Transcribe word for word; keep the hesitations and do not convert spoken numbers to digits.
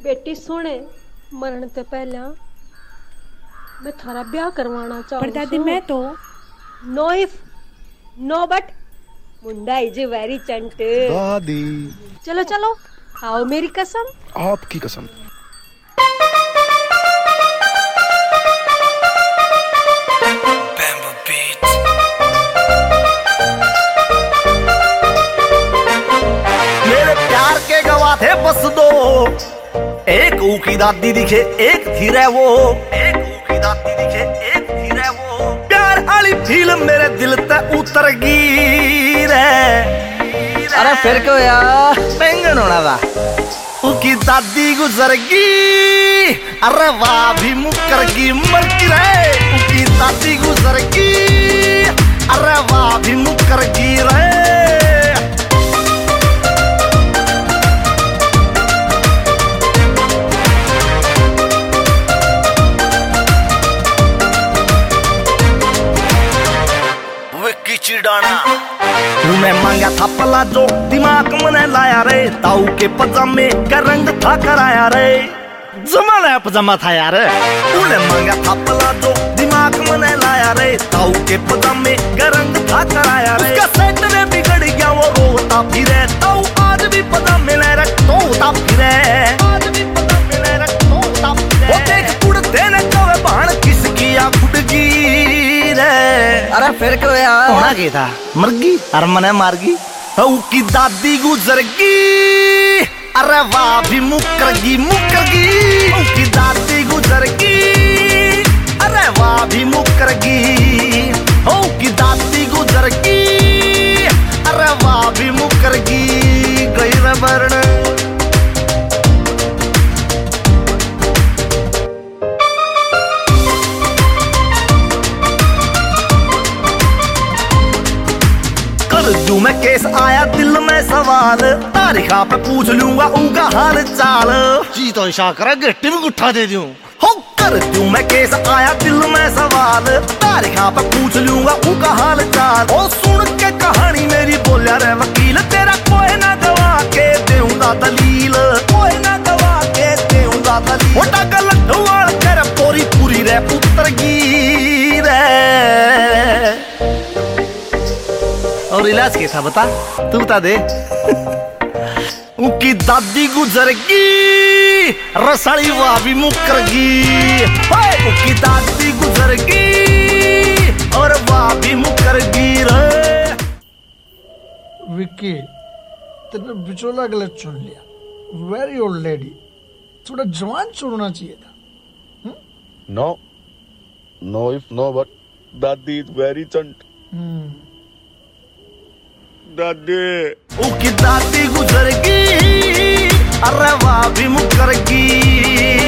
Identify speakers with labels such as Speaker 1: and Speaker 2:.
Speaker 1: बेटी सुने, मरण ते पहला मैं थारा ब्याह करवाना चाहूँ।
Speaker 2: पर दादी मैं तो
Speaker 1: नो इफ नो बट मुंडा इज वेरी चंट।
Speaker 3: दादी
Speaker 1: चलो चलो आओ मेरी कसम।
Speaker 3: आपकी कसम।
Speaker 4: मेरे प्यार के गवाह थे बस दो, एक ऊ की दादी दिखे एक थी रे वो, एक ऊ की दादी दिखे एक थी रे वो। प्यार वाली फिल्म मेरे दिल ते उतर गई रे।
Speaker 5: अरे फिर क्यों यार पेंगन होना था।
Speaker 4: उनकी दादी गुजर गई, अरे वाह भी मुकर गई मर की रे। उनकी दादी गुजर गई, अरे वाह भी मुकर गई रे। चिड़ाना तूने मांगा था पलाजो, दिमाग मने लाया रे। ताऊ के पजामे का रंग था कराया रे, जमाना पजामा था यार। तूने मांगा था पलाजो, दिमाग मने लाया रे। ताऊ के पजामे का रंग था कराया रे। उसका सेट में बिगड़ गया वो रोता फिरे। ताऊ आज भी पजामे ले रखता फिरे, आज भी पजामे ले रखता फिरे। वो देख कुड़ते न कवे बाण किसकी आ फुटगी रे।
Speaker 5: अरे फिर क्यों यार
Speaker 4: होना क्या था, मरगी और मने मारगी। की दादी गुजर गई, अरे वाह भी मुकरगी मुकरगी। की दादी गुजर गई, अरे वाह भी मुकरगी। की दादी गुजर गई, अरे वाह भी मुकरगी। गई रे मरण जू में केस आया दिल में सवाल, तारीखा पे पूछ लूंगा उनका हाल चाल।
Speaker 5: जी तो इशा करा गिट्टी में गुट्ठा दे दूं।
Speaker 4: हो कर जू में केस आया दिल में सवाल, तारीखा पे पूछ लूंगा उनका हाल चाल। ओ सुन के कहानी मेरी बोलिया रे वकील, तेरा कोई ना गवा के देऊंगा दलील, कोई ना गवा के देऊंगा दलील। मोटा गलत वाल कर पूरी पूरी रे पुत्र गी रे।
Speaker 5: और इलाज क्या था बता, तू बता दे।
Speaker 4: उनकी दादी गुजर गई, रसाली वाह भी मुकर गई। उनकी दादी गुजर गई और वाह भी मुकर गई रे।
Speaker 6: विक्की तेने बिचौला गलत चुन लिया, वेरी ओल्ड लेडी। थोड़ा जवान चुनना चाहिए था।
Speaker 3: No no if no but दादी इज वेरी चंट। दादी
Speaker 4: उनकी दादी गुजर गई, अरे वाह भी मुकर गई।